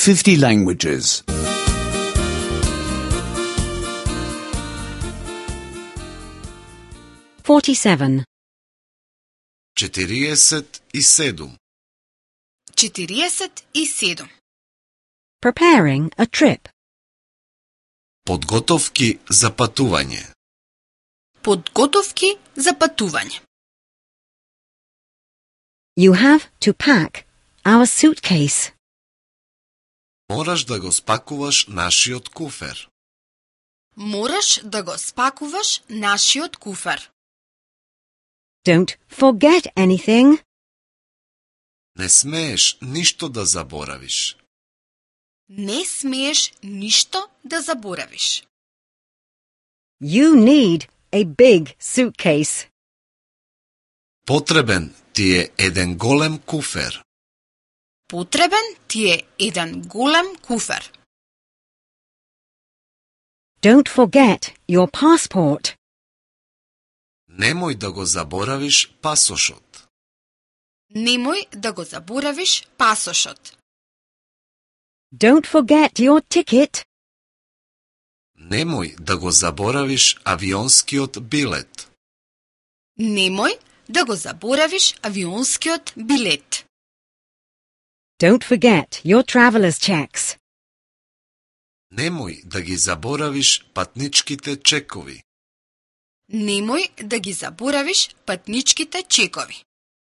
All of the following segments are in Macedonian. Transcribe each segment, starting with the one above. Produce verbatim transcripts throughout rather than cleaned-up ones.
fifty languages. forty-seven. четириесет и седум. четириесет и седум. Preparing a trip. Подготовки за патување. Подготовки за патување. You have to pack our suitcase. Мораш да го спакуваш нашиот куфер. Мораш да го спакуваш нашиот куфер. Don't forget anything. Не смееш ништо да заборавиш. Не смееш ништо да заборавиш. You need a big suitcase. Потребен ти е еден голем куфер. Потребен ти е еден голем куфер. Don't forget your passport. Немој да го заборавиш пасошот. Немој да го заборавиш пасошот. Don't forget your ticket. Немој да го заборавиш авионскиот билет. Немој да го заборавиш авионскиот билет. Don't forget your traveler's checks. Немој да ги заборавиш патничките чекови. Немој да ги заборавиш патничките чекови.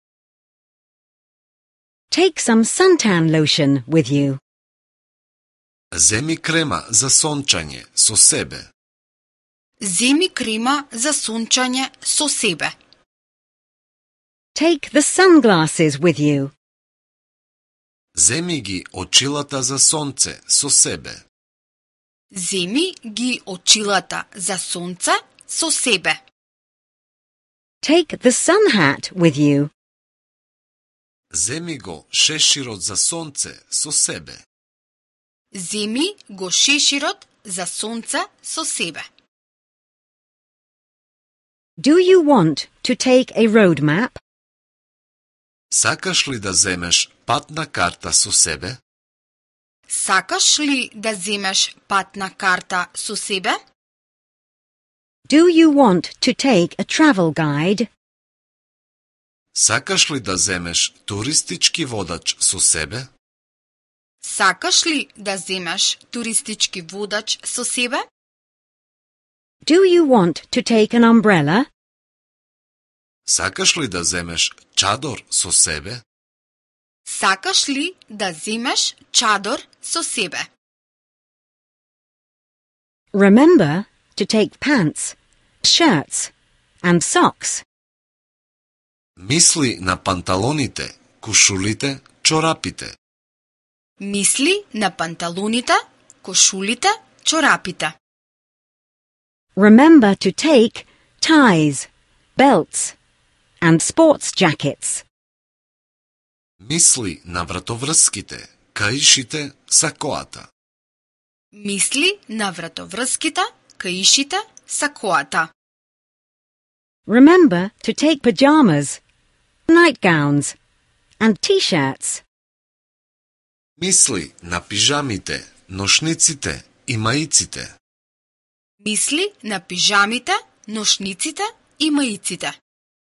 Take some suntan lotion with you. Земи крема за сончање со себе. Земи крема за сончање со себе. Take the sunglasses with you. Земи ги очилата за сонце со себе. Земи ги очилата за сонце со себе. Take the sun hat with you. Земи го шеширот за сонце со себе. Земи го шеширот за сонце со себе. Do you want to take a road map? Сакаш ли да земеш патна карта со себе? Сакаш ли да земеш патна карта со себе? Do you want to take a travel guide? Сакаш ли да земеш туристички водач со себе? Сакаш ли да земеш туристички водач со себе? Do you want to take an umbrella? Сакаш ли да земеш чадор со себе? Сакаш ли да земеш чадор со себе? Remember to take pants, shirts, and socks. Мисли на панталоните, кушулите, чорапите. Мисли на панталоните, кошулите, чорапите. Remember to take ties, belts, and sports jackets. Мисли на вратоврските, каишите, сакоата. Мисли на вратоврските, каишите, сакоата. Remember to take pajamas, nightgowns, and t-shirts. Мисли на пижамите, ношниците и маиците. Мисли на пижамите, ношниците и маиците.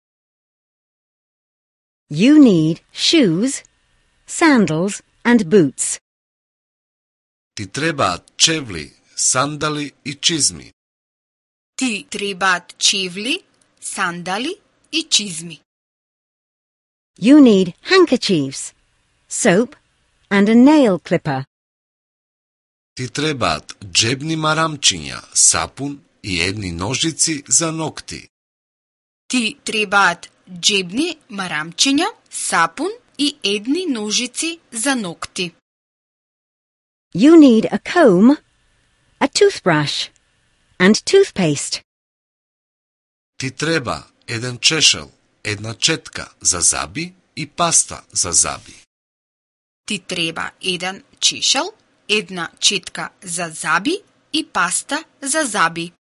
You need shoes, sandals, and boots. Ти требаат чевли, сандали и чизми. Ти требаат чевли, сандали и чизми. You need handkerchiefs, soap, and a nail clipper. Ти требаат джебни марамчиња, сапун и едни ножици за ногти. Ти требаат джебни марамчиња, сапун и едни ножици за ногти. You need a comb, a toothbrush, and toothpaste. Ти треба еден чешел, една четка за заби и паста за заби. Ти треба еден чешел, една четка за заби и паста за заби.